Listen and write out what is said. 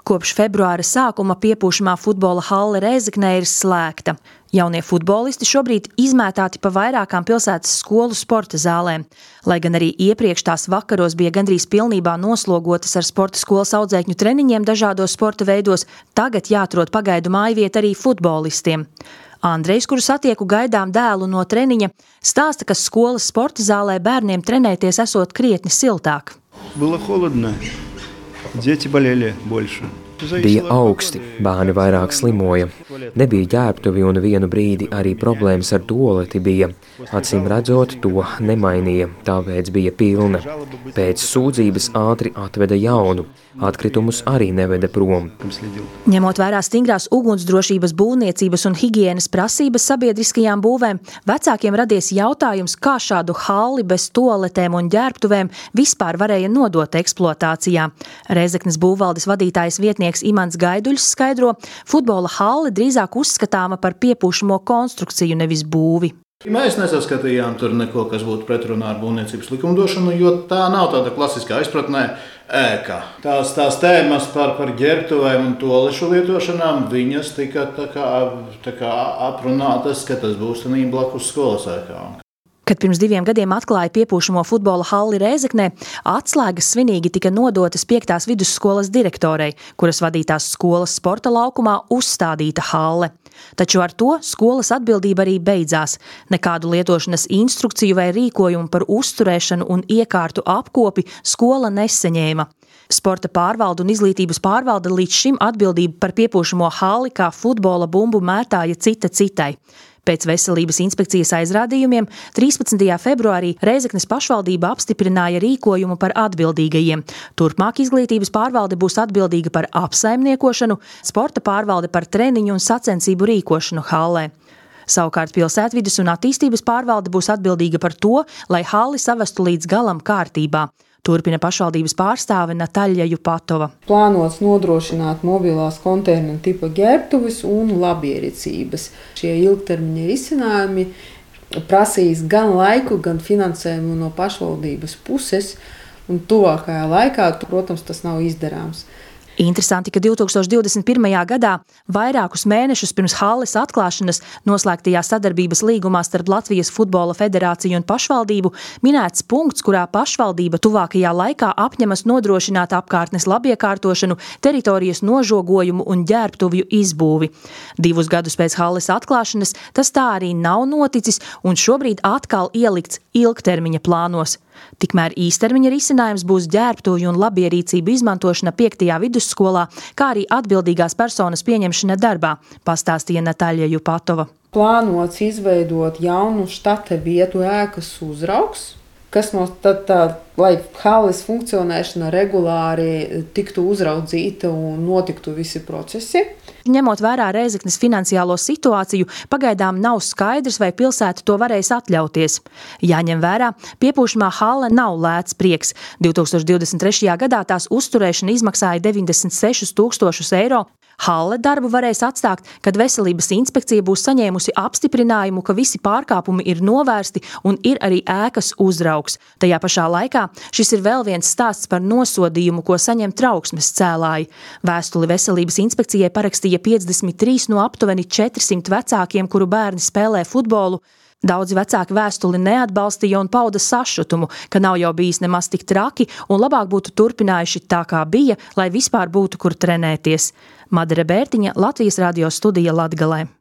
Kopš februāra sākuma piepūšamā futbola halle Rēzeknē ir slēgta. Jaunie futbolisti šobrīd izmētāti pa vairākām pilsētas skolu sporta zālēm. Lai gan arī iepriekš tās vakaros bija gandrīz pilnībā noslogotas ar sporta skolas audzēkņu treniņiem dažādos sporta veidos, tagad jāatrod pagaidu mājvieta arī futbolistiem. Andrejs, kuru satieku gaidām dēlu no treniņa, stāsta, ka skolas sporta zālē bērniem trenēties esot krietni siltāk. Было холодно. Дети болели больше. Bija augsti, bērni vairāk slimoja. Nebija ģērbtuvi un vienu brīdi arī problēmas ar tualeti bija. Acīm redzot, to nemainīja, tāpēc bija pilna. Pēc sūdzības ātri atveda jaunu. Atkritumus arī neveda prom. Ņemot vērā stingrās ugunsdrošības, būvniecības un higienas prasības sabiedriskajām būvēm, vecākiem radies jautājums, kā šādu halli bez tualetēm un ģērbtuvēm vispār varēja nodot eksploatācijā. Rēzeknes būvvaldes vadītājs vietnieks Imants Gaiduļs skaidro, futbola halle drīzāk uzskatāma par piepūšamo konstrukciju, nevis būvi. Mēs nesaskatījām tur neko, kas būtu pretrunā ar būvniecības likumdošanu, jo tā nav tāda klasiskā izpratnē ēka. Tās tēmas par ģērbtuvēm un tualešu lietošanām, viņas tika tā kā aprunātas, ka tas būs blakus skolas ēkām. Kad pirms 2 gadiem atklāja piepūšamo futbola halli Rēzeknē, atslēgas svinīgi tika nodotas 5. vidusskolas direktorei, kuras vadītās skolas sporta laukumā uzstādīta halle. Taču ar to skolas atbildība arī beidzās. Nekādu lietošanas instrukciju vai rīkojumu par uzturēšanu un iekārtu apkopi skola nesaņēma. Sporta pārvalde un izglītības pārvalde līdz šim atbildību par piepūšamo halli kā futbola bumbu mētāja cita citai. Pēc veselības inspekcijas aizrādījumiem 13. februārī Rēzeknes pašvaldība apstiprināja rīkojumu par atbildīgajiem. Turpmāk izglītības pārvalde būs atbildīga par apsaimniekošanu, sporta pārvalde par treniņu un sacensību rīkošanu hallē. Savukārt pilsētvides un attīstības pārvalde būs atbildīga par to, lai halli savestu līdz galam kārtībā. Turpina pašvaldības pārstāve Nataļa Jupatova. Plānots nodrošināt mobilās konteineru tipa ģērbtuves un labierīcības. Šie ilgtermiņa risinājumi prasīs gan laiku, gan finansējumu no pašvaldības puses, un tuvākajā laikā, protams, tas nav izdarāms. Interesanti, ka 2021. gadā, vairākus mēnešus pirms halles atklāšanas, noslēgtajā sadarbības līgumā starp Latvijas Futbola federāciju un pašvaldību, minēts punkts, kurā pašvaldība tuvākajā laikā apņemas nodrošināt apkārtnes labiekārtošanu, teritorijas nožogojumu un ģērbtuvju izbūvi. 2 gadus pēc halles atklāšanas tas tā arī nav noticis un šobrīd atkal ielikts ilgtermiņa plānos. Tikmēr īstermiņa risinājums būs ģērbtuvju un labierīcību izmantošana 5. vidusskolā, kā arī atbildīgās personas pieņemšana darbā, pastāstīja Nataļa Jupatova. Plānots izveidot jaunu štata vietu ēkas uzraugs, kas lai halles funkcionēšana regulāri tiktu uzraudzīta un notiktu visi procesi. Ņemot vērā Rēzeknes finansiālo situāciju, pagaidām nav skaidrs, vai pilsēta to varēs atļauties. Jāņem vērā, piepūšamā halle nav lēts prieks. 2023. gadā tās uzturēšana izmaksāja 96 000 eiro. Halle darbu varēs atstāt, kad veselības inspekcija būs saņēmusi apstiprinājumu, ka visi pārkāpumi ir novērsti un ir arī ēkas uzraugs. Tajā pašā laikā šis ir vēl viens stāsts par nosodījumu, ko saņem trauksmes cēlāji. Vēstuli veselības inspekcijai parakstīja 53 no aptuveni 400 vecākiem, kuru bērni spēlē futbolu. Daudzi vecāki vēstuli neatbalstīja un pauda sašutumu, ka nav jau bijis nemaz tik traki un labāk būtu turpinājuši tā, kā bija, lai vispār būtu kur trenēties. Madara Bērtiņa, Latvijas radio studija Latgalē.